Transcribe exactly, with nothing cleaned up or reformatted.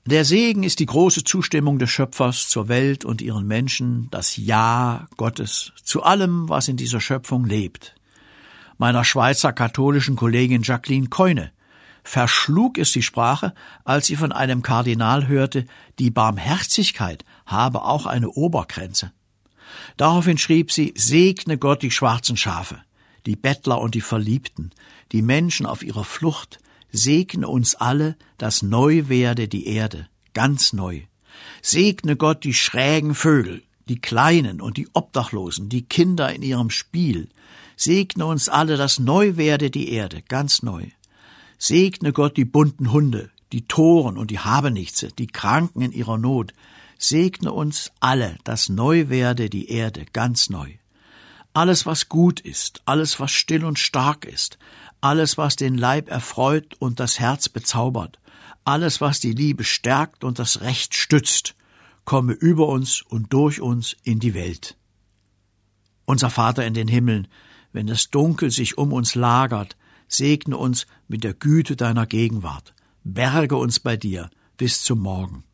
Der Segen ist die große Zustimmung des Schöpfers zur Welt und ihren Menschen, das Ja Gottes zu allem, was in dieser Schöpfung lebt. Meiner Schweizer katholischen Kollegin Jacqueline Keune verschlug es die Sprache, als sie von einem Kardinal hörte, die Barmherzigkeit habe auch eine Obergrenze. Daraufhin schrieb sie: Segne Gott die schwarzen Schafe, die Bettler und die Verliebten, die Menschen auf ihrer Flucht, segne uns alle, dass neu werde die Erde, ganz neu. Segne Gott die schrägen Vögel, die Kleinen und die Obdachlosen, die Kinder in ihrem Spiel. Segne uns alle, dass neu werde die Erde, ganz neu. Segne Gott die bunten Hunde, die Toren und die Habenichtse, die Kranken in ihrer Not. Segne uns alle, dass neu werde die Erde, ganz neu. Alles, was gut ist, alles, was still und stark ist, alles, was den Leib erfreut und das Herz bezaubert, alles, was die Liebe stärkt und das Recht stützt, komme über uns und durch uns in die Welt. Unser Vater in den Himmeln, wenn das Dunkel sich um uns lagert, segne uns mit der Güte deiner Gegenwart, berge uns bei dir bis zum Morgen.